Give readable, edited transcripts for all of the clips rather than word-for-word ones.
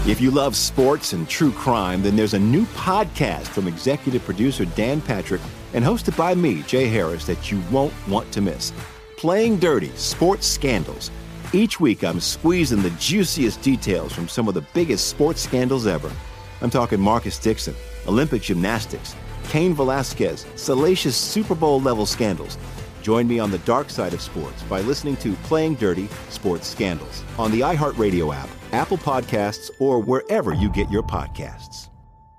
If you love sports and true crime, then there's a new podcast from executive producer Dan Patrick and hosted by me, Jay Harris, that you won't want to miss. Playing Dirty: Sports Scandals. Each week, I'm squeezing the juiciest details from some of the biggest sports scandals ever. I'm talking Marcus Dixon, Olympic gymnastics, Cain Velasquez, salacious Super Bowl-level scandals. Join me on the dark side of sports by listening to Playing Dirty: Sports Scandals on the iHeartRadio app, Apple Podcasts, or wherever you get your podcasts.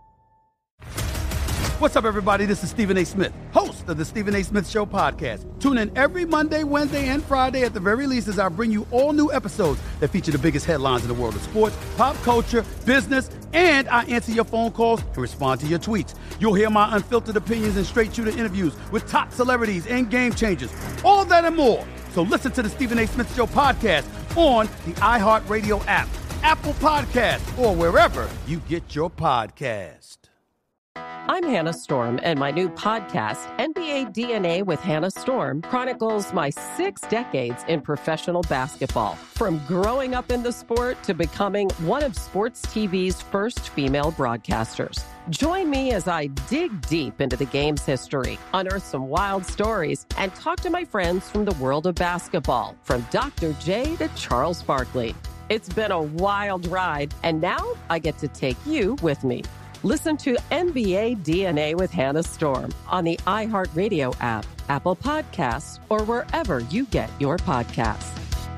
What's up, everybody? This is Stephen A. Smith, host of the Stephen A. Smith Show podcast. Tune in every Monday, Wednesday, and Friday at the very least as I bring you all new episodes that feature the biggest headlines in the world of sports, pop culture, business, and I answer your phone calls and respond to your tweets. You'll hear my unfiltered opinions and straight-shooter interviews with top celebrities and game changers. All that and more. So listen to the Stephen A. Smith Show podcast on the iHeartRadio app, Apple Podcasts, or wherever you get your podcast. I'm Hannah Storm, and my new podcast, NBA DNA with Hannah Storm, chronicles my 6 decades in professional basketball. From growing up in the sport to becoming one of sports TV's first female broadcasters. Join me as I dig deep into the game's history, unearth some wild stories, and talk to my friends from the world of basketball, from Dr. J to Charles Barkley. It's been a wild ride, and now I get to take you with me. Listen to NBA DNA with Hannah Storm on the iHeartRadio app, Apple Podcasts, or wherever you get your podcasts.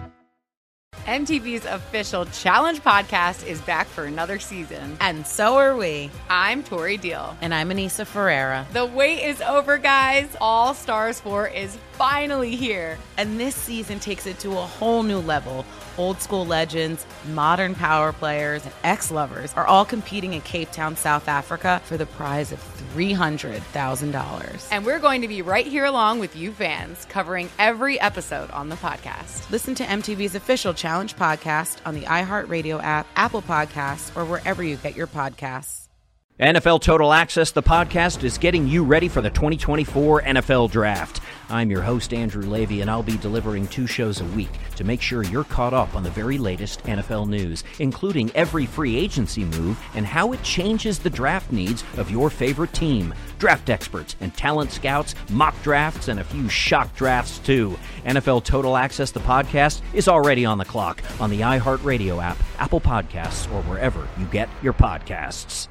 MTV's official Challenge podcast is back for another season. And so are we. I'm Tori Deal. And I'm Anissa Ferreira. The wait is over, guys. All Stars 4 is finally here. And this season takes it to a whole new level. Old school legends, modern power players, and ex-lovers are all competing in Cape Town, South Africa for the prize of $300,000. And we're going to be right here along with you fans, covering every episode on the podcast. Listen to MTV's official Challenge podcast on the iHeartRadio app, Apple Podcasts, or wherever you get your podcasts. NFL Total Access, the podcast, is getting you ready for the 2024 NFL Draft. I'm your host, Andrew Levy, and I'll be delivering 2 shows a week to make sure you're caught up on the very latest NFL news, including every free agency move and how it changes the draft needs of your favorite team. Draft experts and talent scouts, mock drafts, and a few shock drafts, too. NFL Total Access, the podcast, is already on the clock on the iHeartRadio app, Apple Podcasts, or wherever you get your podcasts.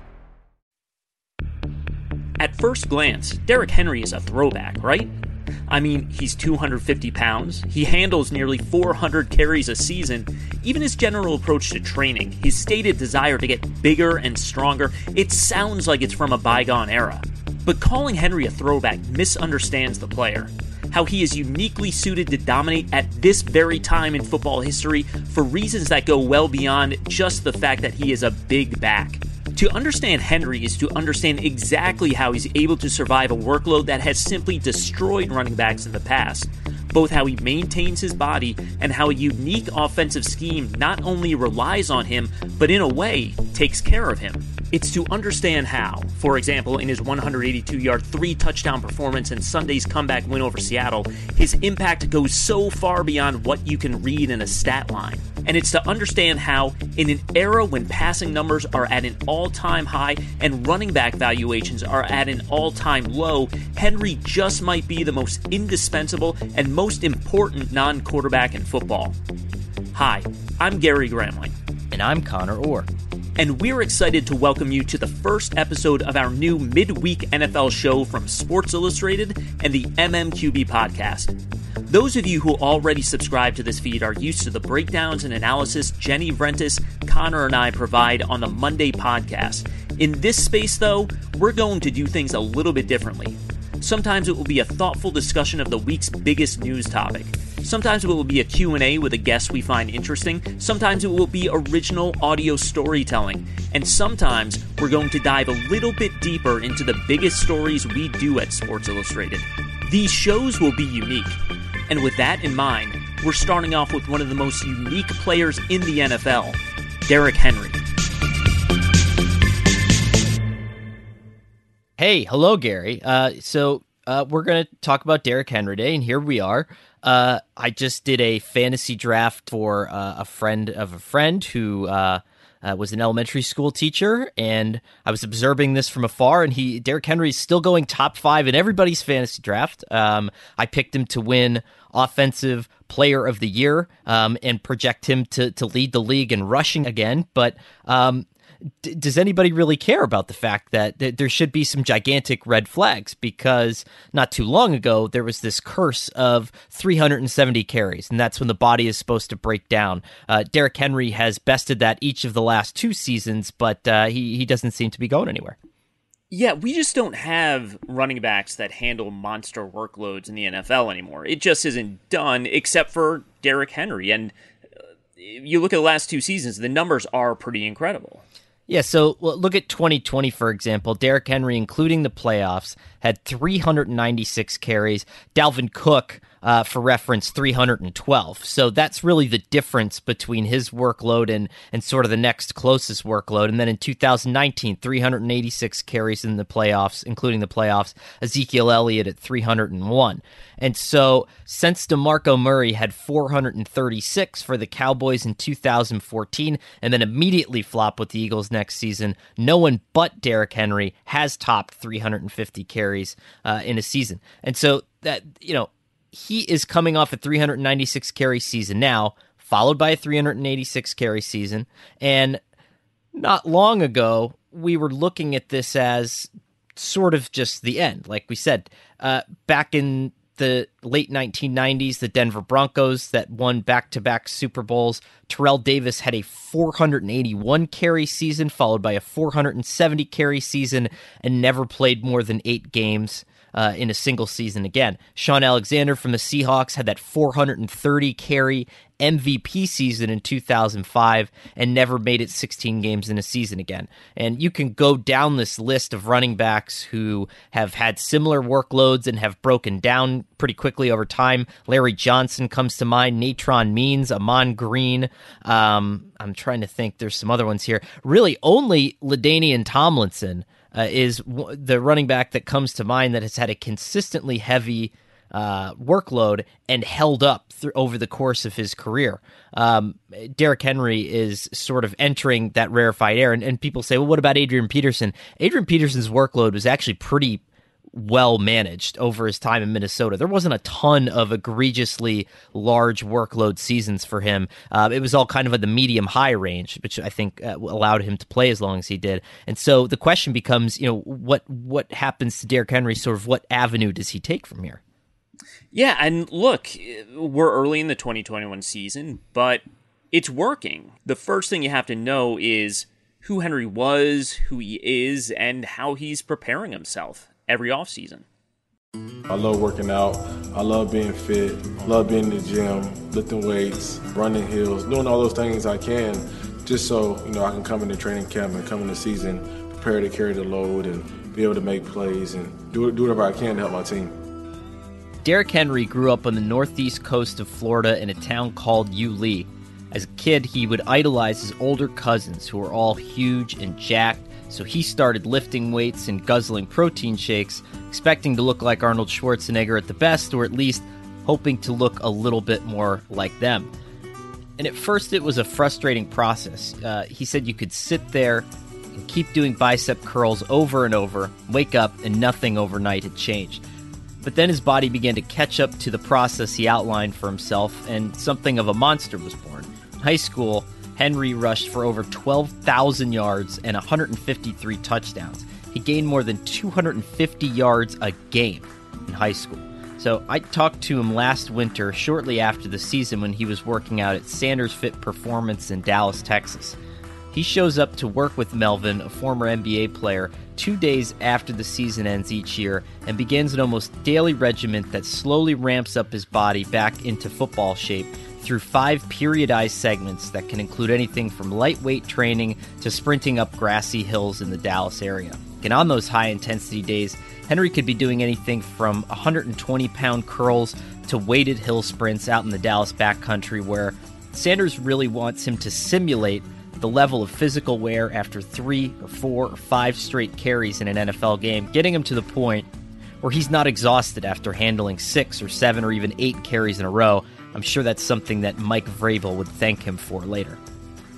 At first glance, Derrick Henry is a throwback, right? I mean, he's 250 pounds, he handles nearly 400 carries a season. Even his general approach to training, his stated desire to get bigger and stronger, it sounds like it's from a bygone era. But calling Henry a throwback misunderstands the player. How he is uniquely suited to dominate at this very time in football history for reasons that go well beyond just the fact that he is a big back. To understand Henry is to understand exactly how he's able to survive a workload that has simply destroyed running backs in the past. Both how he maintains his body and how a unique offensive scheme not only relies on him, but in a way, takes care of him. It's to understand how, for example, in his 182-yard, 3-touchdown performance in Sunday's comeback win over Seattle, his impact goes so far beyond what you can read in a stat line. And it's to understand how, in an era when passing numbers are at an all-time high and running back valuations are at an all-time low, Henry just might be the most indispensable and most important non-quarterback in football. Hi, I'm Gary Gramling. And I'm Connor Orr. And we're excited to welcome you to the first episode of our new midweek NFL show from Sports Illustrated and the MMQB podcast. Those of you who already subscribe to this feed are used to the breakdowns and analysis Jenny Vrentis, Connor, and I provide on the Monday podcast. In this space, though, we're going to do things a little bit differently. Sometimes it will be a thoughtful discussion of the week's biggest news topic. Sometimes it will be a Q&A with a guest we find interesting. Sometimes it will be original audio storytelling. And sometimes we're going to dive a little bit deeper into the biggest stories we do at Sports Illustrated. These shows will be unique. And with that in mind, we're starting off with one of the most unique players in the NFL, Derrick Henry. Hey, hello, Gary. So we're going to talk about Derrick Henry today, and here we are. I just did a fantasy draft for a friend of a friend who was an elementary school teacher, and I was observing this from afar, and Derrick Henry is still going top 5 in everybody's fantasy draft. I picked him to win Offensive Player of the Year and project him to lead the league in rushing again, but does anybody really care about the fact that there should be some gigantic red flags? Because not too long ago, there was this curse of 370 carries, and that's when the body is supposed to break down. Derrick Henry has bested that each of the last 2 seasons, but he doesn't seem to be going anywhere. Yeah, we just don't have running backs that handle monster workloads in the NFL anymore. It just isn't done, except for Derrick Henry. And you look at the last 2 seasons, the numbers are pretty incredible. Yeah, so look at 2020, for example. Derrick Henry, including the playoffs, had 396 carries. Dalvin Cook, for reference, 312. So that's really the difference between his workload and sort of the next closest workload. And then in 2019, 386 carries in the playoffs, including the playoffs. Ezekiel Elliott at 301. And so since DeMarco Murray had 436 for the Cowboys in 2014 and then immediately flopped with the Eagles next season, no one but Derrick Henry has topped 350 carries in a season. And so that, he is coming off a 396 carry season now, followed by a 386 carry season. And not long ago, we were looking at this as sort of just the end. Like we said, back in the late 1990s, the Denver Broncos that won back-to-back Super Bowls, Terrell Davis had a 481 carry season, followed by a 470 carry season, and never played more than 8 games in a single season again. Sean Alexander from the Seahawks had that 430 carry MVP season in 2005 and never made it 16 games in a season again. And you can go down this list of running backs who have had similar workloads and have broken down pretty quickly over time. Larry Johnson comes to mind, Natron Means, Amon Green. I'm trying to think. There's some other ones here. Really, only LaDainian Tomlinson is the running back that comes to mind that has had a consistently heavy workload and held up over the course of his career. Derrick Henry is sort of entering that rarefied air, and people say, well, what about Adrian Peterson? Adrian Peterson's workload was actually pretty well managed over his time in Minnesota. There wasn't a ton of egregiously large workload seasons for him. It was all kind of at the medium-high range, which I think allowed him to play as long as he did. And so the question becomes, what happens to Derrick Henry? Sort of what avenue does he take from here? Yeah, and look, we're early in the 2021 season, but it's working. The first thing you have to know is who Henry was, who he is, and how he's preparing himself every offseason. I love working out. I love being fit. Love being in the gym, lifting weights, running hills, doing all those things I can just so, I can come into training camp and come into season prepared to carry the load and be able to make plays and do whatever I can to help my team. Derrick Henry grew up on the northeast coast of Florida in a town called Yulee. As a kid, he would idolize his older cousins who were all huge and jacked, so he started lifting weights and guzzling protein shakes, expecting to look like Arnold Schwarzenegger at the best, or at least hoping to look a little bit more like them. And at first it was a frustrating process. He said you could sit there and keep doing bicep curls over and over, wake up, and nothing overnight had changed. But then his body began to catch up to the process he outlined for himself, and something of a monster was born. In high school, Henry rushed for over 12,000 yards and 153 touchdowns. He gained more than 250 yards a game in high school. So I talked to him last winter, shortly after the season, when he was working out at Sanders Fit Performance in Dallas, Texas. He shows up to work with Melvin, a former NBA player, 2 days after the season ends each year, and begins an almost daily regimen that slowly ramps up his body back into football shape through 5 periodized segments that can include anything from lightweight training to sprinting up grassy hills in the Dallas area. And on those high-intensity days, Henry could be doing anything from 120-pound curls to weighted hill sprints out in the Dallas backcountry, where Sanders really wants him to simulate the level of physical wear after 3 or 4 or 5 straight carries in an NFL game, getting him to the point where he's not exhausted after handling 6 or 7 or even 8 carries in a row. I'm sure that's something that Mike Vrabel would thank him for later.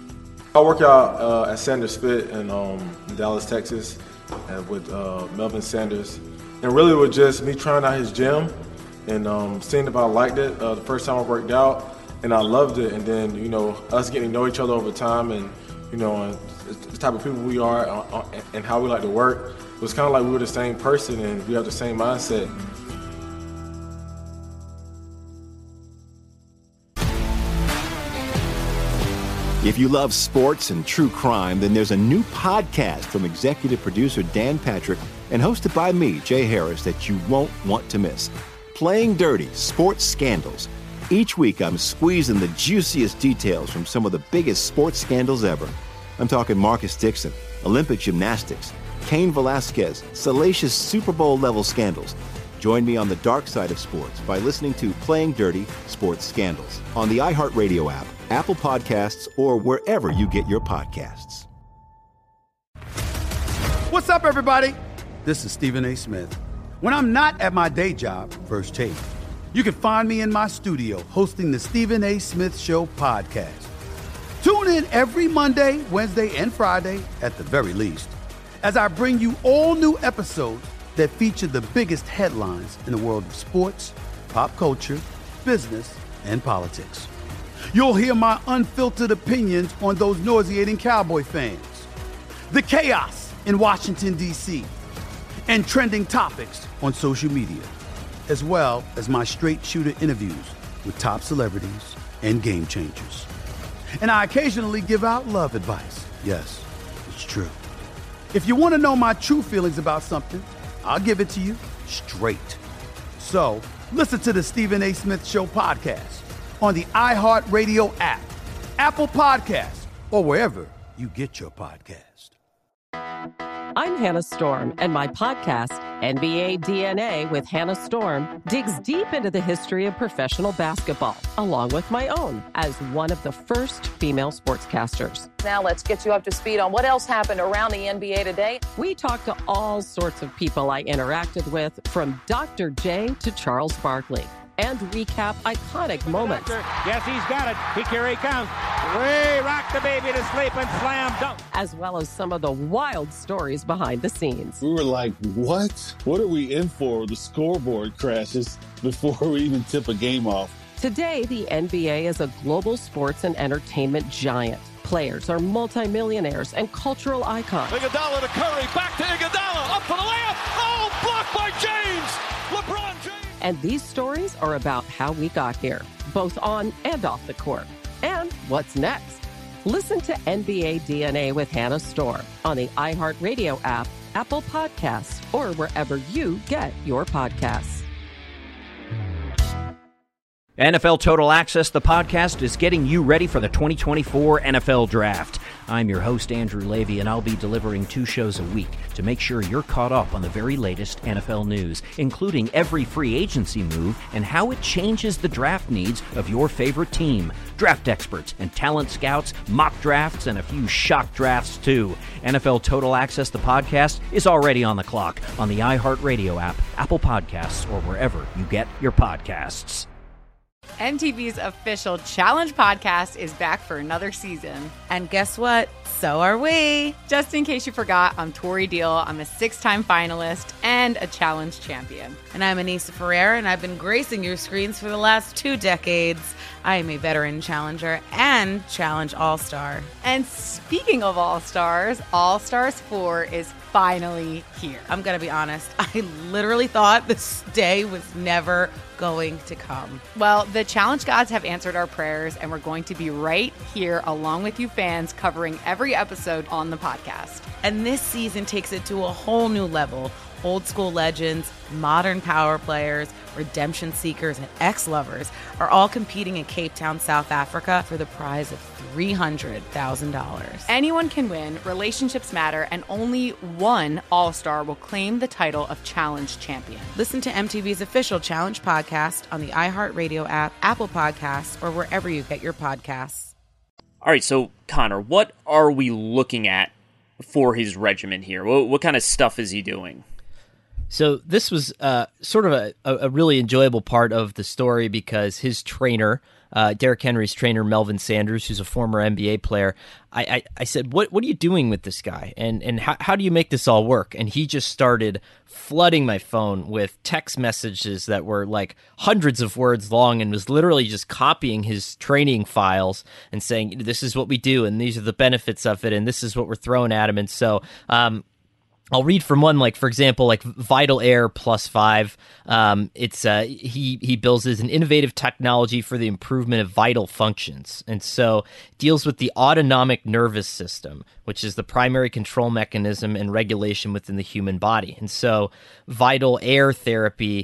I work out at Sanders Fit in Dallas, Texas, with Melvin Sanders. And really it was just me trying out his gym and seeing if I liked it the first time I worked out. And I loved it. And then, us getting to know each other over time and, the type of people we are and how we like to work, it was kind of like we were the same person and we have the same mindset. If you love sports and true crime, then there's a new podcast from executive producer Dan Patrick and hosted by me, Jay Harris, that you won't want to miss. Playing Dirty: Sports Scandals. Each week, I'm squeezing the juiciest details from some of the biggest sports scandals ever. I'm talking Marcus Dixon, Olympic gymnastics, Cain Velasquez, salacious Super Bowl-level scandals. Join me on the dark side of sports by listening to Playing Dirty: Sports Scandals on the iHeartRadio app, Apple Podcasts, or wherever you get your podcasts. What's up, everybody? This is Stephen A. Smith. When I'm not at my day job, First Take, you can find me in my studio hosting the Stephen A. Smith Show podcast. Tune in every Monday, Wednesday, and Friday, at the very least, as I bring you all new episodes that feature the biggest headlines in the world of sports, pop culture, business, and politics. You'll hear my unfiltered opinions on those nauseating Cowboy fans, the chaos in Washington, D.C., and trending topics on social media, as well as my straight shooter interviews with top celebrities and game changers. And I occasionally give out love advice. Yes, it's true. If you want to know my true feelings about something, I'll give it to you straight. So, listen to the Stephen A. Smith Show podcast on the iHeartRadio app, Apple Podcasts, or wherever you get your podcast. I'm Hannah Storm, and my podcast, NBA DNA with Hannah Storm, digs deep into the history of professional basketball, along with my own, as one of the first female sportscasters. Now let's get you up to speed on what else happened around the NBA today. We talk to all sorts of people I interacted with, from Dr. J to Charles Barkley, and recap iconic moments. Yes, he's got it. Here he comes. Way rock the baby to sleep and slam dunk. As well as some of the wild stories behind the scenes. We were like, what? What are we in for? The scoreboard crashes before we even tip a game off. Today, the NBA is a global sports and entertainment giant. Players are multimillionaires and cultural icons. Iguodala to Curry, back to Iguodala, up for the layup. Oh, blocked by James. LeBron James. And these stories are about how we got here, both on and off the court. And what's next? Listen to NBA DNA with Hannah Storm on the iHeartRadio app, Apple Podcasts, or wherever you get your podcasts. NFL Total Access, the podcast, is getting you ready for the 2024 NFL Draft. I'm your host, Andrew Levy, and I'll be delivering 2 shows a week to make sure you're caught up on the very latest NFL news, including every free agency move and how it changes the draft needs of your favorite team. Draft experts and talent scouts, mock drafts, and a few shock drafts, too. NFL Total Access, the podcast, is already on the clock on the iHeartRadio app, Apple Podcasts, or wherever you get your podcasts. MTV's official Challenge podcast is back for another season. And guess what? So are we. Just in case you forgot, I'm Tori Deal. I'm a 6-time finalist and a Challenge champion. And I'm Anissa Ferreira, and I've been gracing your screens for the last 2 decades. I am a veteran challenger and Challenge All-Star. And speaking of All-Stars, All-Stars 4 is finally here. I'm going to be honest. I literally thought this day was never going to come. Well, the Challenge gods have answered our prayers, and we're going to be right here along with you fans covering every episode on the podcast. And this season takes it to a whole new level. Old school legends, modern power players, redemption seekers, and ex-lovers are all competing in Cape Town, South Africa for the prize of $300,000. Anyone can win, relationships matter, and only one All-Star will claim the title of Challenge champion. Listen to MTV's official Challenge podcast on the iHeartRadio app, Apple Podcasts, or wherever you get your podcasts. All right, so Connor, what are we looking at for his regimen here? What kind of stuff is he doing? So this was sort of a really enjoyable part of the story because his trainer, Derrick Henry's trainer, Melvin Sanders, who's a former NBA player, I said, what are you doing with this guy? And how do you make this all work? And he just started flooding my phone with text messages that were like hundreds of words long and was literally just copying his training files and saying, this is what we do and these are the benefits of it and this is what we're throwing at him. And so I'll read from one, like, for example, like Vital Air +5. He bills as an innovative technology for the improvement of vital functions. And so deals with the autonomic nervous system, which is the primary control mechanism and regulation within the human body. And so Vital Air therapy,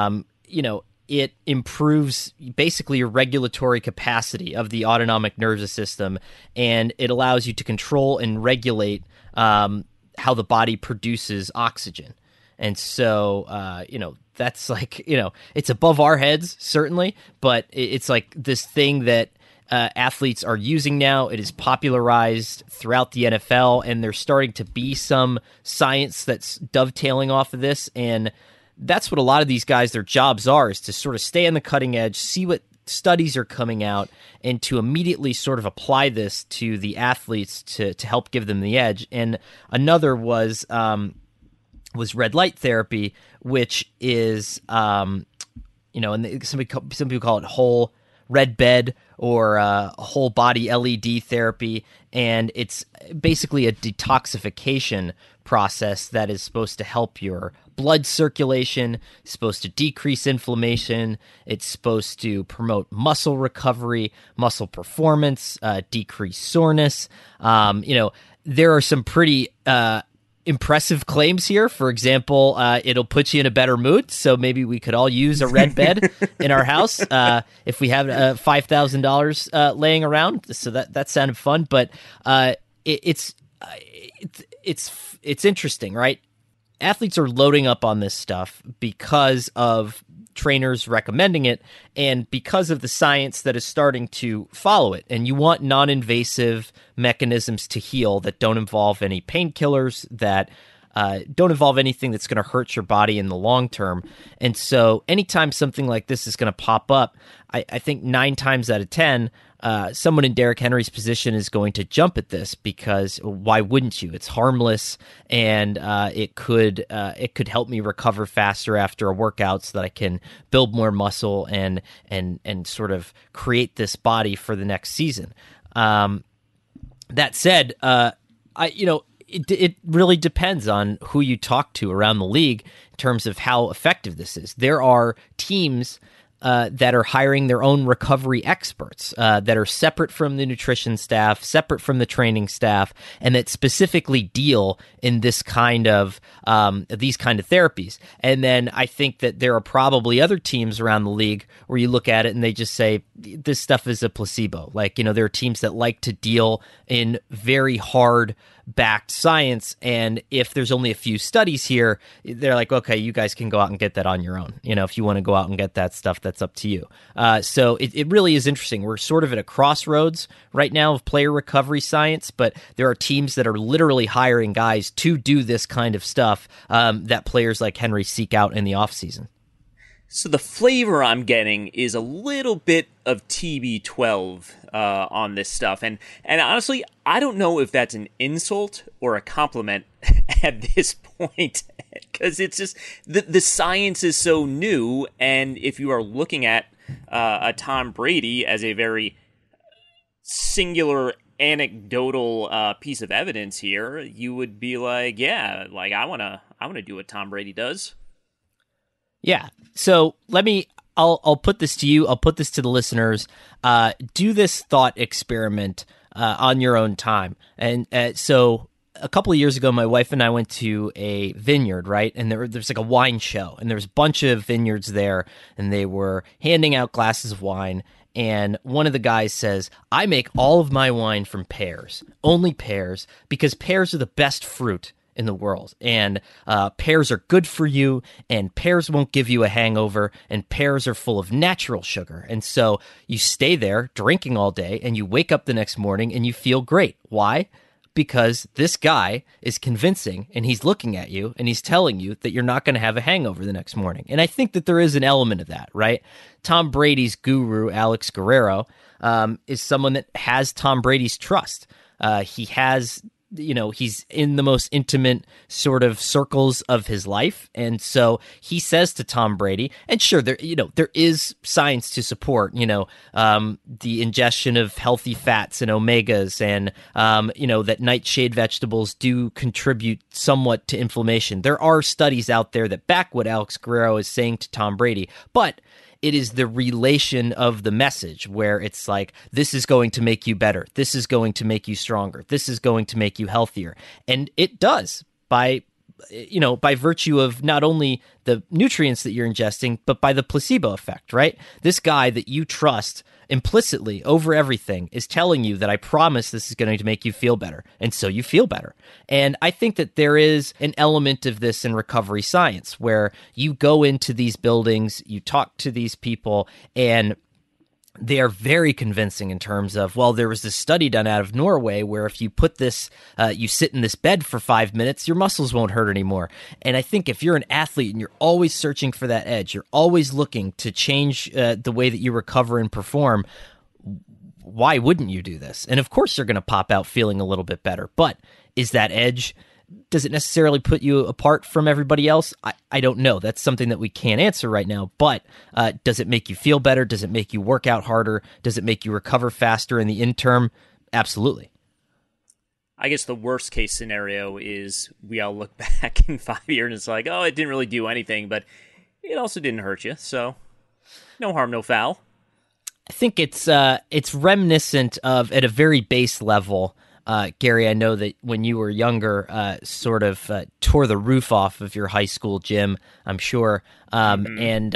it improves basically your regulatory capacity of the autonomic nervous system, and it allows you to control and regulate how the body produces oxygen. And so, that's like, it's above our heads, certainly, but it's like this thing that athletes are using now. It is popularized throughout the NFL, and there's starting to be some science that's dovetailing off of this. And that's what a lot of these guys, their jobs are, is to sort of stay on the cutting edge, see what studies are coming out, and to immediately sort of apply this to the athletes to help give them the edge. And another was red light therapy, which is and some people call it whole red bed or whole body LED therapy, and it's basically a detoxification process that is supposed to help your blood circulation, supposed to decrease inflammation, it's supposed to promote muscle recovery, muscle performance, decrease soreness. There are some pretty impressive claims here. For example, it'll put you in a better mood, so maybe we could all use a red bed in our house if we have $5,000 laying around. So that sounded fun, but it's interesting, right? Athletes are loading up on this stuff because of trainers recommending it and because of the science that is starting to follow it. And you want non-invasive mechanisms to heal that don't involve any painkillers, that don't involve anything that's going to hurt your body in the long term. And so anytime something like this is going to pop up, I think 9 times out of 10, someone in Derrick Henry's position is going to jump at this, because why wouldn't you? It's harmless, and it could help me recover faster after a workout so that I can build more muscle and sort of create this body for the next season. That said, it really depends on who you talk to around the league in terms of how effective this is. There are teams that are hiring their own recovery experts that are separate from the nutrition staff, separate from the training staff, and that specifically deal in this kind of these kind of therapies. And then I think that there are probably other teams around the league where you look at it and they just say this stuff is a placebo. Like, there are teams that like to deal in very hard backed science, and if there's only a few studies here, they're like, okay, you guys can go out and get that on your own. If you want to go out and get that stuff, that's up to you. So it really is interesting. We're sort of at a crossroads right now of player recovery science, but there are teams that are literally hiring guys to do this kind of stuff that players like Henry seek out in the offseason. So the flavor I'm getting is a little bit of TB12 on this stuff. And honestly, I don't know if that's an insult or a compliment at this point, because it's just the science is so new. And if you are looking at a Tom Brady as a very singular anecdotal piece of evidence here, you would be like, yeah, like I want to do what Tom Brady does. Yeah. So I'll put this to you. I'll put this to the listeners. Do this thought experiment on your own time. And so a couple of years ago, my wife and I went to a vineyard, right? And there's like a wine show, and there's a bunch of vineyards there, and they were handing out glasses of wine. And one of the guys says, I make all of my wine from pears, only pears, because pears are the best fruit in the world, and pears are good for you, and pears won't give you a hangover, and pears are full of natural sugar. And so you stay there drinking all day, and you wake up the next morning and you feel great. Why? because this guy is convincing and he's looking at you and he's telling you that you're not going to have a hangover the next morning. And I think that there is an element of that, right? Tom Brady's guru, Alex Guerrero, is someone that has Tom Brady's trust. He has, he's in the most intimate sort of circles of his life. And so he says to Tom Brady, and sure, there is science to support, the ingestion of healthy fats and omegas and, that nightshade vegetables do contribute somewhat to inflammation. There are studies out there that back what Alex Guerrero is saying to Tom Brady, but it is the relation of the message where it's like, this is going to make you better. This is going to make you stronger. This is going to make you healthier. And it does by virtue of not only the nutrients that you're ingesting, but by the placebo effect, right? This guy that you trust implicitly over everything is telling you that I promise this is going to make you feel better. And so you feel better. And I think that there is an element of this in recovery science where you go into these buildings, you talk to these people, and they are very convincing in terms of, well, there was this study done out of Norway where if you put this, you sit in this bed for 5 minutes, your muscles won't hurt anymore. And I think if you're an athlete and you're always searching for that edge, you're always looking to change the way that you recover and perform, why wouldn't you do this? And of course you're going to pop out feeling a little bit better. But is that edge, does it necessarily put you apart from everybody else? I don't know. That's something that we can't answer right now. But does it make you feel better? Does it make you work out harder? Does it make you recover faster in the interim? Absolutely. I guess the worst case scenario is we all look back in 5 years and it's like, oh, it didn't really do anything, but it also didn't hurt you. So no harm, no foul. I think it's reminiscent of, at a very base level, Gary, I know that when you were younger, sort of tore the roof off of your high school gym, I'm sure. And,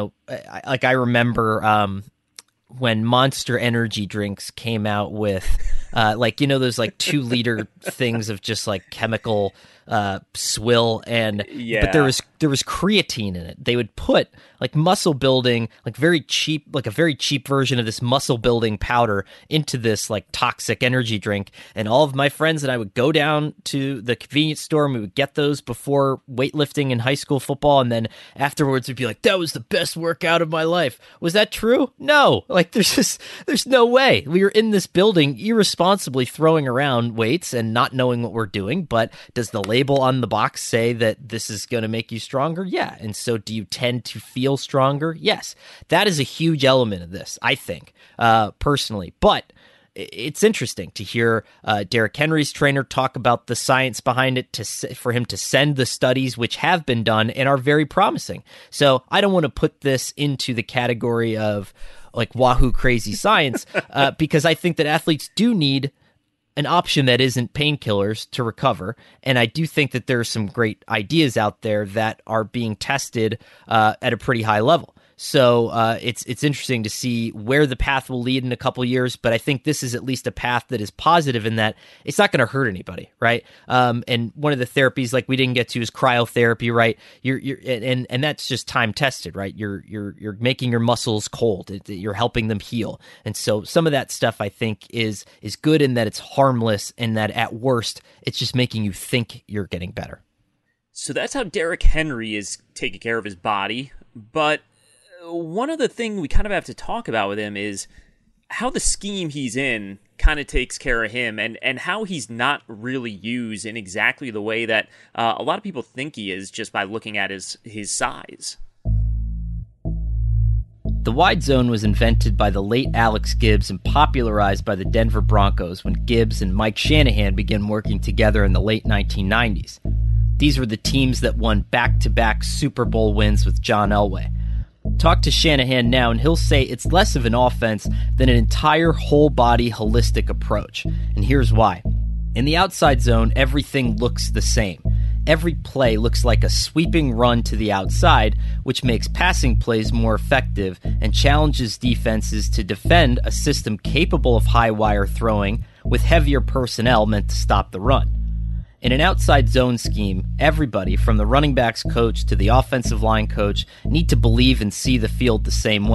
I remember when Monster Energy drinks came out with, those 2 liter things of just like chemical swill, and but there was creatine in it. They would put like muscle building, like a very cheap version of this muscle building powder into this like toxic energy drink. And all of my friends and I would go down to the convenience store and we would get those before weightlifting in high school football. And then afterwards we'd be like, that was the best workout of my life. Was that true? No. Like there's no way. We were in this building irresponsibly throwing around weights and not knowing what we're doing. But does the label on the box say that this is going to make you stronger? Yeah. And so do you tend to feel stronger? Yes. That is a huge element of this, I think, personally. But it's interesting to hear Derrick Henry's trainer talk about the science behind it, for him to send the studies which have been done and are very promising. So I don't want to put this into the category of like wahoo crazy science because I think that athletes do need an option that isn't painkillers to recover. And I do think that there are some great ideas out there that are being tested at a pretty high level. So it's interesting to see where the path will lead in a couple of years, but I think this is at least a path that is positive in that it's not going to hurt anybody, right? And one of the therapies like we didn't get to is cryotherapy, right? And that's just time tested, right? You're making your muscles cold. You're helping them heal, and so some of that stuff I think is good in that it's harmless, and that at worst it's just making you think you're getting better. So that's how Derrick Henry is taking care of his body, but one other thing we kind of have to talk about with him is how the scheme he's in kind of takes care of him, and how he's not really used in exactly the way that a lot of people think he is just by looking at his size. The wide zone was invented by the late Alex Gibbs and popularized by the Denver Broncos when Gibbs and Mike Shanahan began working together in the late 1990s. These were the teams that won back-to-back Super Bowl wins with John Elway. Talk to Shanahan now, and he'll say it's less of an offense than an entire whole-body holistic approach. And here's why. In the outside zone, everything looks the same. Every play looks like a sweeping run to the outside, which makes passing plays more effective and challenges defenses to defend a system capable of high-wire throwing with heavier personnel meant to stop the run. In an outside zone scheme, everybody, from the running backs coach to the offensive line coach, need to believe and see the field the same way.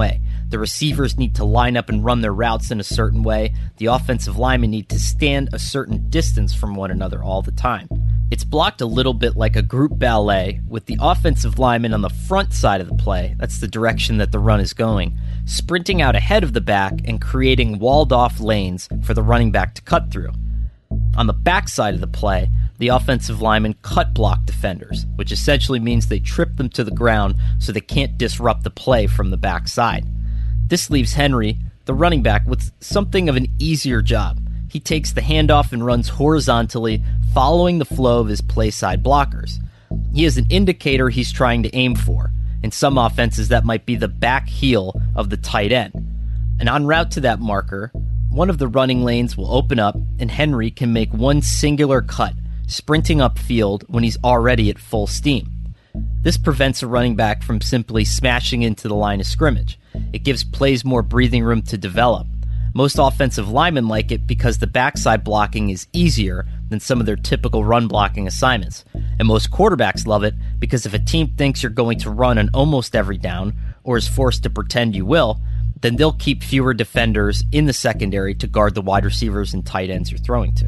The receivers need to line up and run their routes in a certain way. The offensive linemen need to stand a certain distance from one another all the time. It's blocked a little bit like a group ballet, with the offensive lineman on the front side of the play, that's the direction that the run is going, sprinting out ahead of the back and creating walled-off lanes for the running back to cut through. On the back side of the play, the offensive linemen cut block defenders, which essentially means they trip them to the ground so they can't disrupt the play from the backside. This leaves Henry, the running back, with something of an easier job. He takes the handoff and runs horizontally, following the flow of his play side blockers. He has an indicator he's trying to aim for. In some offenses, that might be the back heel of the tight end. And en route to that marker, one of the running lanes will open up, and Henry can make one singular cut, sprinting upfield when he's already at full steam. This prevents a running back from simply smashing into the line of scrimmage. It gives plays more breathing room to develop. Most offensive linemen like it because the backside blocking is easier than some of their typical run blocking assignments. And most quarterbacks love it because if a team thinks you're going to run on almost every down, or is forced to pretend you will, then they'll keep fewer defenders in the secondary to guard the wide receivers and tight ends you're throwing to.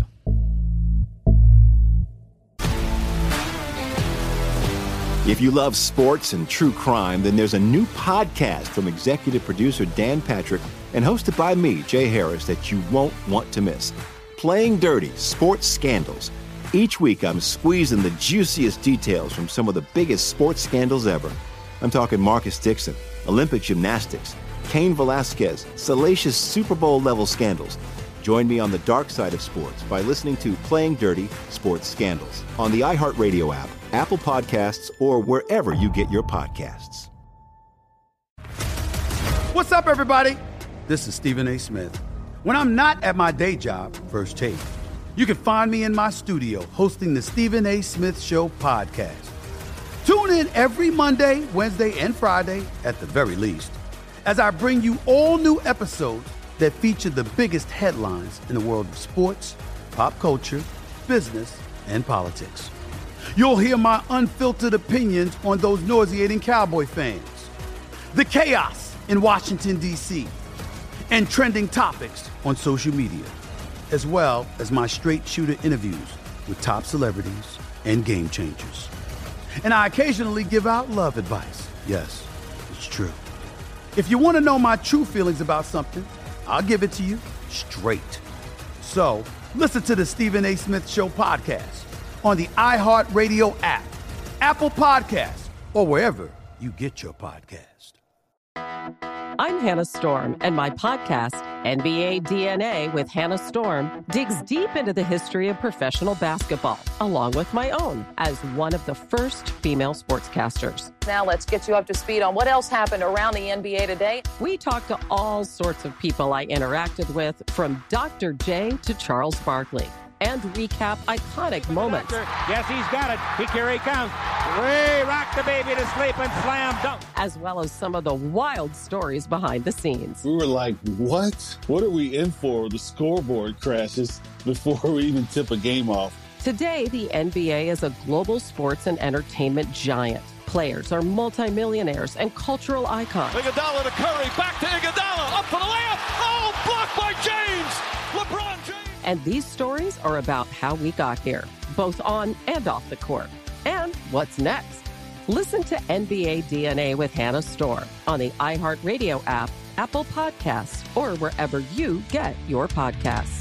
If you love sports and true crime, then there's a new podcast from executive producer Dan Patrick and hosted by me, Jay Harris, that you won't want to miss. Playing Dirty: Sports Scandals. Each week, I'm squeezing the juiciest details from some of the biggest sports scandals ever. I'm talking Marcus Dixon, Olympic gymnastics, Cain Velasquez, salacious Super Bowl-level scandals. Join me on the dark side of sports by listening to Playing Dirty: Sports Scandals on the iHeartRadio app, Apple Podcasts, or wherever you get your podcasts. What's up, everybody? This is Stephen A. Smith. When I'm not at my day job, First Take, you can find me in my studio hosting the Stephen A. Smith Show podcast. Tune in every Monday, Wednesday, and Friday, at the very least, as I bring you all new episodes that feature the biggest headlines in the world of sports, pop culture, business, and politics. You'll hear my unfiltered opinions on those nauseating Cowboy fans, the chaos in Washington, D.C., and trending topics on social media, as well as my straight shooter interviews with top celebrities and game changers. And I occasionally give out love advice. Yes, it's true. If you want to know my true feelings about something, I'll give it to you straight. So listen to the Stephen A. Smith Show podcast on the iHeartRadio app, Apple Podcasts, or wherever you get your podcast. I'm Hannah Storm, and my podcast, NBA DNA with Hannah Storm, digs deep into the history of professional basketball, along with my own, as one of the first female sportscasters. Now let's get you up to speed on what else happened around the NBA today. We talk to all sorts of people I interacted with, from Dr. J to Charles Barkley, and recap iconic moments. Yes, he's got it. Here he comes. Way rock the baby to sleep and slam dunk. As well as some of the wild stories behind the scenes. We were like, what? What are we in for? The scoreboard crashes before we even tip a game off. Today, the NBA is a global sports and entertainment giant. Players are multimillionaires and cultural icons. Iguodala to Curry, back to Iguodala, up for the layup. Oh, blocked by James. LeBron James. And these stories are about how we got here, both on and off the court. And what's next? Listen to NBA DNA with Hannah Storm on the iHeartRadio app, Apple Podcasts, or wherever you get your podcasts.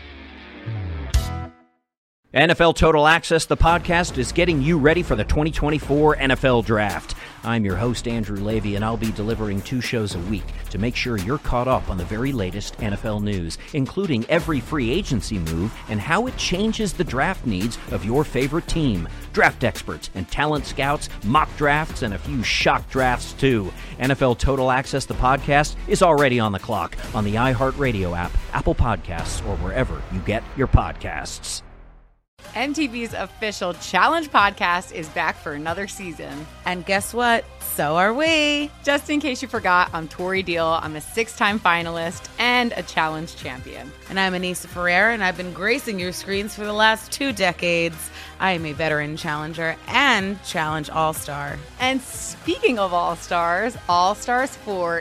NFL Total Access, the podcast, is getting you ready for the 2024 NFL Draft. I'm your host, Andrew Levy, and I'll be delivering 2 shows a week to make sure you're caught up on the very latest NFL news, including every free agency move and how it changes the draft needs of your favorite team. Draft experts and talent scouts, mock drafts, and a few shock drafts, too. NFL Total Access, the podcast, is already on the clock on the iHeartRadio app, Apple Podcasts, or wherever you get your podcasts. MTV's official Challenge podcast is back for another season. And guess what? So are we. Just in case you forgot, I'm Tori Deal. I'm a 6-time finalist and a Challenge champion. And I'm Anissa Ferreira, and I've been gracing your screens for the last 2 decades. I am a veteran challenger and Challenge All-Star. And speaking of All-Stars, All-Stars 4 is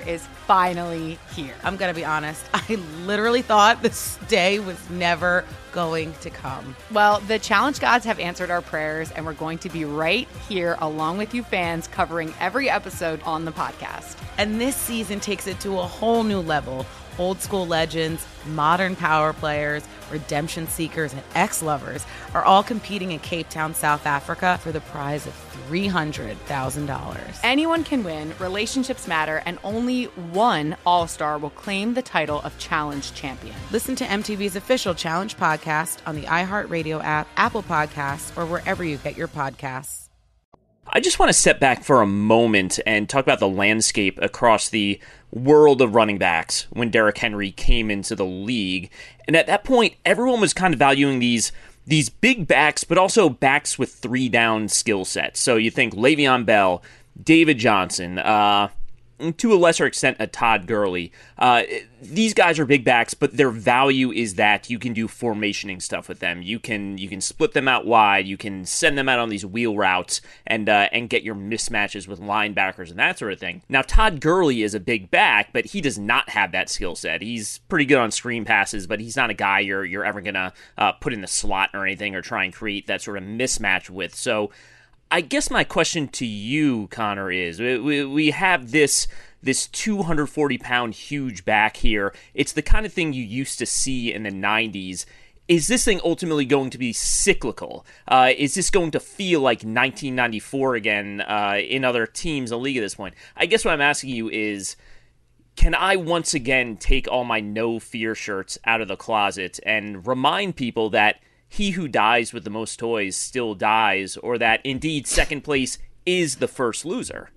finally here. I'm going to be honest. I literally thought this day was never going to come. Well, the challenge gods have answered our prayers, and we're going to be right here along with you fans covering every episode on the podcast. And this season takes it to a whole new level. Old school legends, modern power players, redemption seekers, and ex-lovers are all competing in Cape Town, South Africa for the prize of $300,000. Anyone can win, relationships matter, and only one All-Star will claim the title of Challenge Champion. Listen to MTV's official Challenge podcast on the iHeartRadio app, Apple Podcasts, or wherever you get your podcasts. I just want to step back for a moment and talk about the landscape across the world of running backs when Derrick Henry came into the league. And at that point, everyone was kind of valuing these big backs, but also backs with three-down skill sets. So you think Le'Veon Bell, David Johnson, to a lesser extent, a Todd Gurley. These guys are big backs, but their value is that you can do formationing stuff with them. You can split them out wide. You can send them out on these wheel routes and get your mismatches with linebackers and that sort of thing. Now, Todd Gurley is a big back, but he does not have that skill set. He's pretty good on screen passes, but he's not a guy you're ever gonna put in the slot or anything or try and create that sort of mismatch with. So I guess my question to you, Connor, is we have this 240-pound huge back here. It's the kind of thing you used to see in the 90s. Is this thing ultimately going to be cyclical? Is this going to feel like 1994 again in other teams in the league at this point? I guess what I'm asking you is, can I once again take all my no fear shirts out of the closet and remind people that he who dies with the most toys still dies, or that indeed second place is the first loser?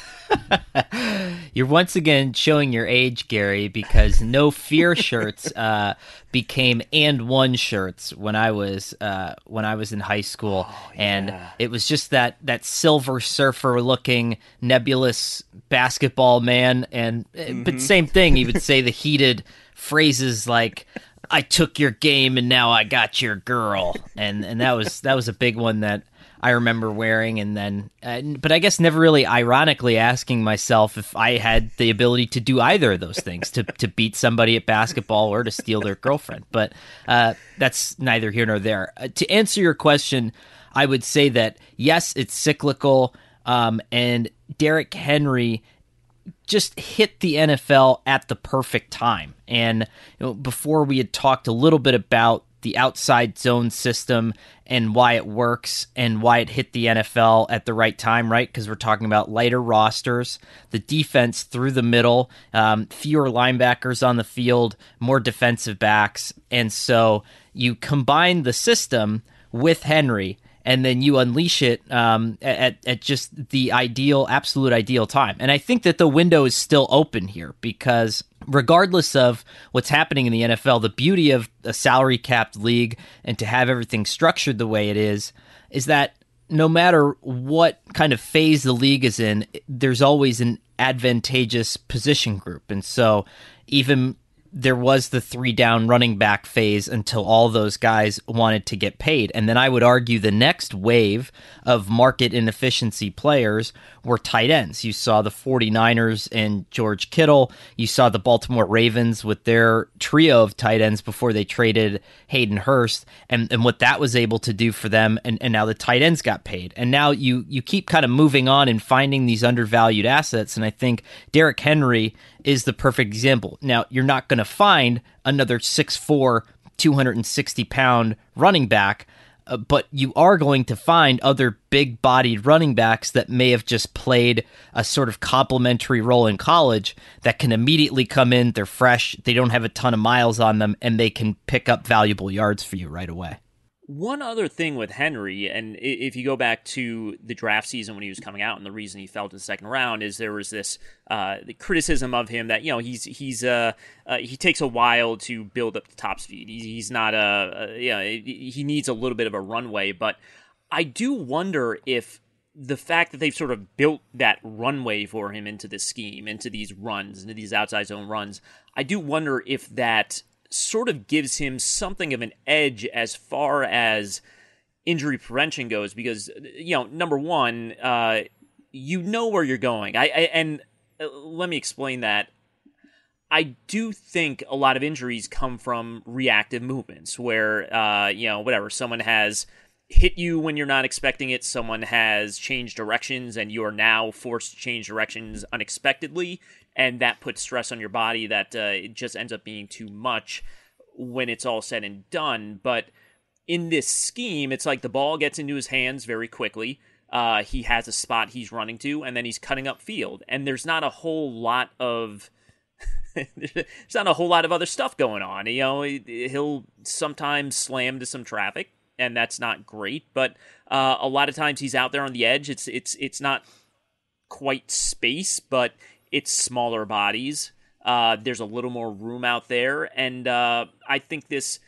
You're once again showing your age, Gary, because no fear shirts became and one shirts when I was in high school, and it was just that Silver Surfer looking nebulous basketball man, and but same thing. He would say the heated phrases like, "I took your game and now I got your girl," and that was a big one that I remember wearing, and then but I guess never really ironically asking myself if I had the ability to do either of those things, to beat somebody at basketball or to steal their girlfriend. But that's neither here nor there. To answer your question, I would say that yes, it's cyclical, and Derrick Henry just hit the NFL at the perfect time. And before we had talked a little bit about the outside zone system and why it works and why it hit the NFL at the right time, right? Because we're talking about lighter rosters, the defense through the middle, fewer linebackers on the field, more defensive backs. And so you combine the system with Henry, and then you unleash it at just the absolute ideal time. And I think that the window is still open here, because regardless of what's happening in the NFL, the beauty of a salary-capped league and to have everything structured the way it is that no matter what kind of phase the league is in, there's always an advantageous position group. And so even there was the 3-down running back phase until all those guys wanted to get paid. And then I would argue the next wave of market inefficiency players were tight ends. You saw the 49ers and George Kittle. You saw the Baltimore Ravens with their trio of tight ends before they traded Hayden Hurst, and what that was able to do for them. And now the tight ends got paid. And now you keep kind of moving on and finding these undervalued assets. And I think Derrick Henry is the perfect example. Now, you're not going to find another 6'4", 260-pound running back, but you are going to find other big-bodied running backs that may have just played a sort of complementary role in college that can immediately come in, they're fresh, they don't have a ton of miles on them, and they can pick up valuable yards for you right away. One other thing with Henry, and if you go back to the draft season when he was coming out, and the reason he fell to the second round is there was this the criticism of him that he takes a while to build up the top speed. He's not he needs a little bit of a runway, but I do wonder if the fact that they've sort of built that runway for him into this scheme, into these runs, into these outside zone runs, I do wonder if that sort of gives him something of an edge as far as injury prevention goes, because number one, where you're going. And let me explain that. I do think a lot of injuries come from reactive movements where, someone has hit you when you're not expecting it, someone has changed directions, and you are now forced to change directions unexpectedly, and that puts stress on your body that it just ends up being too much when it's all said and done. But in this scheme, it's like the ball gets into his hands very quickly. He has a spot he's running to, and then he's cutting up field. And there's not a whole lot of other stuff going on. He'll sometimes slam to some traffic, and that's not great. But a lot of times he's out there on the edge. It's not quite space, but it's smaller bodies. There's a little more room out there, and I think this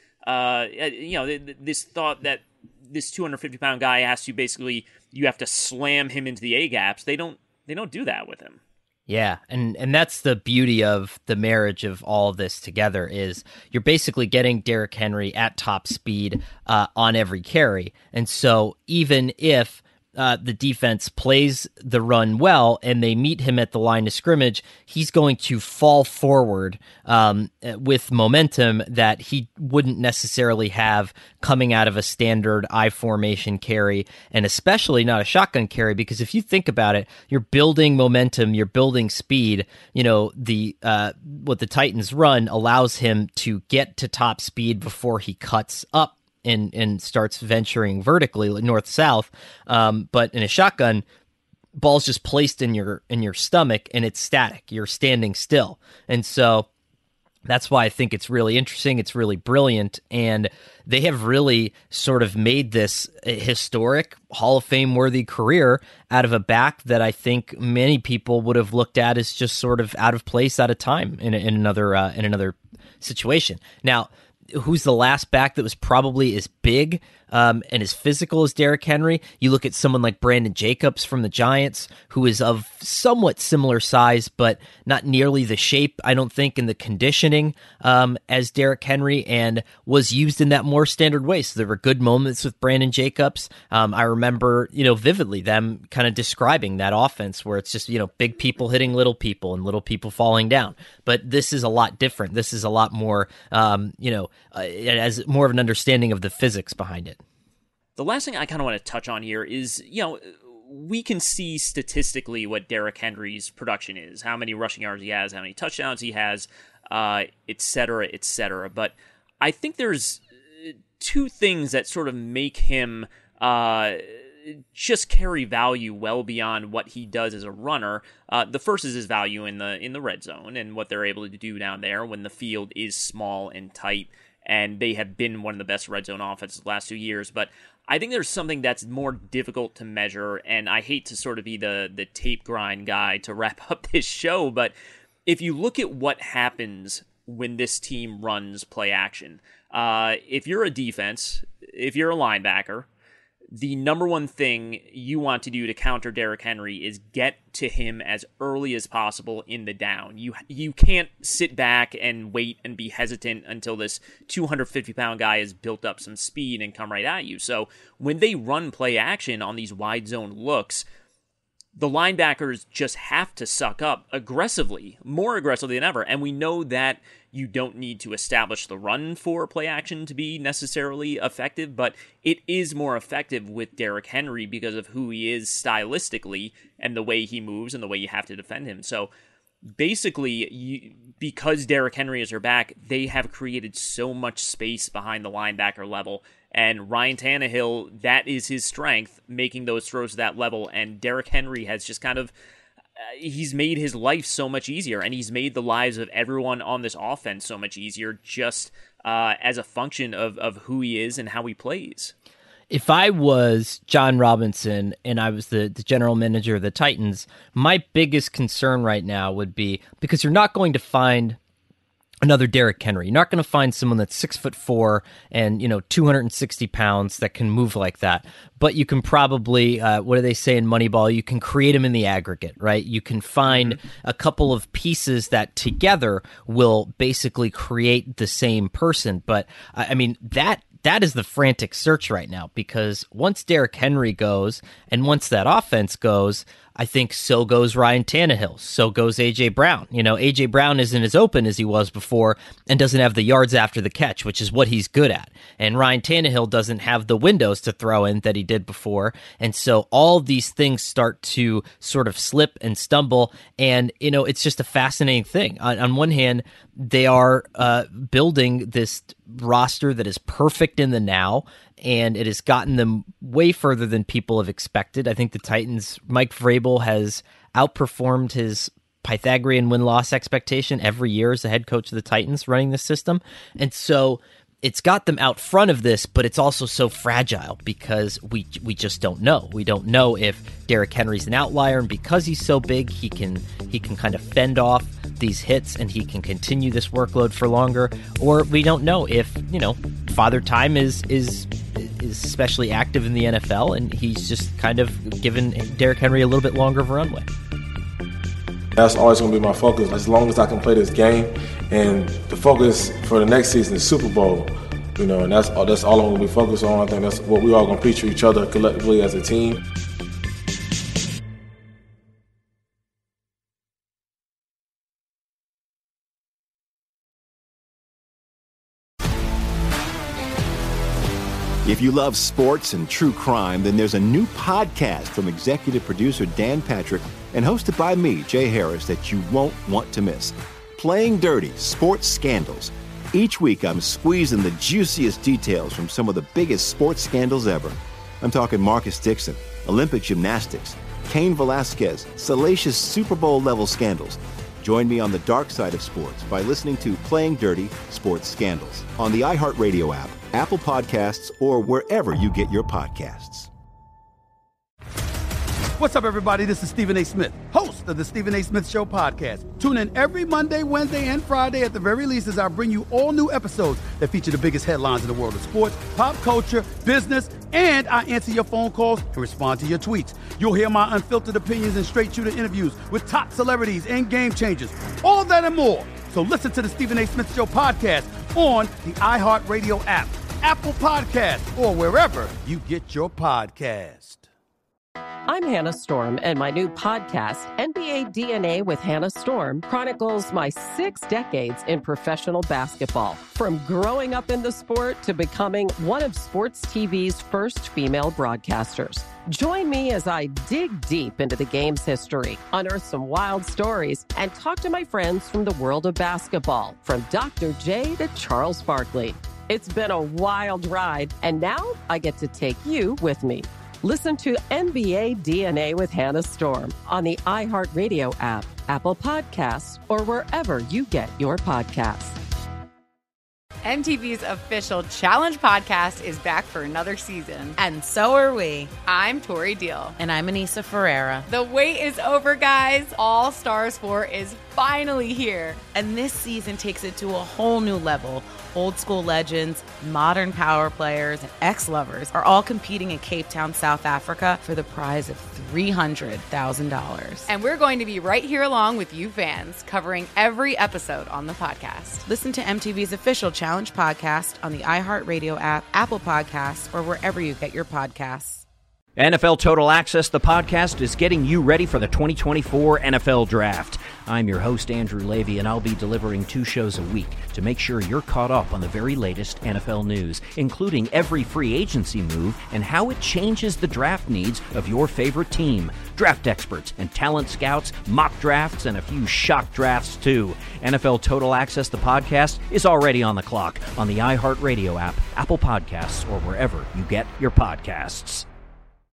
thought that this 250-pound guy has to basically, you have to slam him into the A-gaps. They don't do that with him. Yeah, and that's the beauty of the marriage of all of this together is you're basically getting Derrick Henry at top speed on every carry. And so even if the defense plays the run well and they meet him at the line of scrimmage, he's going to fall forward with momentum that he wouldn't necessarily have coming out of a standard I formation carry, and especially not a shotgun carry, because if you think about it, you're building momentum, you're building speed. What the Titans run allows him to get to top speed before he cuts up and starts venturing vertically north-south. But in a shotgun, ball's just placed in your stomach and it's static. You're standing still. And so that's why I think it's really interesting. It's really brilliant. And they have really sort of made this a historic Hall of Fame worthy career out of a back that I think many people would have looked at as just sort of out of place, out of time in another situation. Now, who's the last back that was probably as big and as physical as Derrick Henry? You look at someone like Brandon Jacobs from the Giants, who is of somewhat similar size, but not nearly the shape, I don't think, in the conditioning as Derrick Henry, and was used in that more standard way. So there were good moments with Brandon Jacobs. I remember, vividly them kind of describing that offense where it's just, big people hitting little people and little people falling down. But this is a lot different. This is a lot more, it has more of an understanding of the physics behind it. The last thing I kind of want to touch on here is, we can see statistically what Derrick Henry's production is, how many rushing yards he has, how many touchdowns he has, et cetera, et cetera. But I think there's two things that sort of make him just carry value well beyond what he does as a runner. The first is his value in the red zone and what they're able to do down there when the field is small and tight, and they have been one of the best red zone offenses the last 2 years. But I think there's something that's more difficult to measure, and I hate to sort of be the tape grind guy to wrap up this show, but if you look at what happens when this team runs play action, if you're a defense, if you're a linebacker, the number one thing you want to do to counter Derrick Henry is get to him as early as possible in the down. You can't sit back and wait and be hesitant until this 250-pound guy has built up some speed and come right at you. So when they run play action on these wide zone looks, the linebackers just have to suck up aggressively, more aggressively than ever. And we know that you don't need to establish the run for play action to be necessarily effective, but it is more effective with Derrick Henry because of who he is stylistically and the way he moves and the way you have to defend him. So basically, because Derrick Henry is their back, they have created so much space behind the linebacker level. And Ryan Tannehill, that is his strength, making those throws to that level. And Derrick Henry has just kind of, he's made his life so much easier, and he's made the lives of everyone on this offense so much easier just as a function of who he is and how he plays. If I was John Robinson and I was the general manager of the Titans, my biggest concern right now would be, because you're not going to find another Derrick Henry. You're not going to find someone that's 6'4" and 260 pounds that can move like that. But you can probably, what do they say in Moneyball? You can create him in the aggregate, right? You can find a couple of pieces that together will basically create the same person. But I mean, that is the frantic search right now, because once Derrick Henry goes and once that offense goes, I think so goes Ryan Tannehill. So goes A.J. Brown. A.J. Brown isn't as open as he was before and doesn't have the yards after the catch, which is what he's good at. And Ryan Tannehill doesn't have the windows to throw in that he did before. And so all these things start to sort of slip and stumble. And, it's just a fascinating thing. On one hand, they are building this roster that is perfect in the now, and it has gotten them way further than people have expected. I think the Titans, Mike Vrabel has outperformed his Pythagorean win-loss expectation every year as the head coach of the Titans running this system. And so it's got them out front of this, but it's also so fragile because we just don't know. We don't know if Derrick Henry's an outlier, and because he's so big, he can kind of fend off these hits and he can continue this workload for longer. Or we don't know if Father Time is especially active in the NFL, and he's just kind of given Derrick Henry a little bit longer of a runway. That's always going to be my focus, as long as I can play this game. And the focus for the next season is Super Bowl, and that's all I'm going to be focused on. I think that's what we all going to preach to each other collectively as a team. If you love sports and true crime, then there's a new podcast from executive producer Dan Patrick and hosted by me, Jay Harris, that you won't want to miss. Playing Dirty: Sports Scandals. Each week, I'm squeezing the juiciest details from some of the biggest sports scandals ever. I'm talking Marcus Dixon, Olympic gymnastics, Cain Velasquez, salacious Super Bowl-level scandals. Join me on the dark side of sports by listening to Playing Dirty: Sports Scandals on the iHeartRadio app, Apple Podcasts, or wherever you get your podcasts. What's up, everybody? This is Stephen A. Smith, host of the Stephen A. Smith Show podcast. Tune in every Monday, Wednesday, and Friday at the very least as I bring you all new episodes that feature the biggest headlines in the world of sports, pop culture, business, and I answer your phone calls and respond to your tweets. You'll hear my unfiltered opinions and straight-shooter interviews with top celebrities and game changers. All that and more. So listen to the Stephen A. Smith Show podcast on the iHeartRadio app, Apple Podcasts, or wherever you get your podcast. I'm Hannah Storm, and my new podcast, NBA DNA with Hannah Storm, chronicles my 6 decades in professional basketball. From growing up in the sport to becoming one of sports TV's first female broadcasters. Join me as I dig deep into the game's history, unearth some wild stories, and talk to my friends from the world of basketball, from Dr. J to Charles Barkley. It's been a wild ride, and now I get to take you with me. Listen to NBA DNA with Hannah Storm on the iHeartRadio app, Apple Podcasts, or wherever you get your podcasts. MTV's official Challenge podcast is back for another season. And so are we. I'm Tori Deal. And I'm Anissa Ferreira. The wait is over, guys. All Stars 4 is finally here. And this season takes it to a whole new level. Old school legends, modern power players, and ex-lovers are all competing in Cape Town, South Africa for the prize of $300,000. And we're going to be right here along with you fans, covering every episode on the podcast. Listen to MTV's official Challenge podcast on the iHeartRadio app, Apple Podcasts, or wherever you get your podcasts. NFL Total Access, the podcast, is getting you ready for the 2024 NFL Draft. I'm your host, Andrew Levy, and I'll be delivering 2 shows a week to make sure you're caught up on the very latest NFL news, including every free agency move and how it changes the draft needs of your favorite team. Draft experts and talent scouts, mock drafts, and a few shock drafts, too. NFL Total Access, the podcast, is already on the clock on the iHeartRadio app, Apple Podcasts, or wherever you get your podcasts.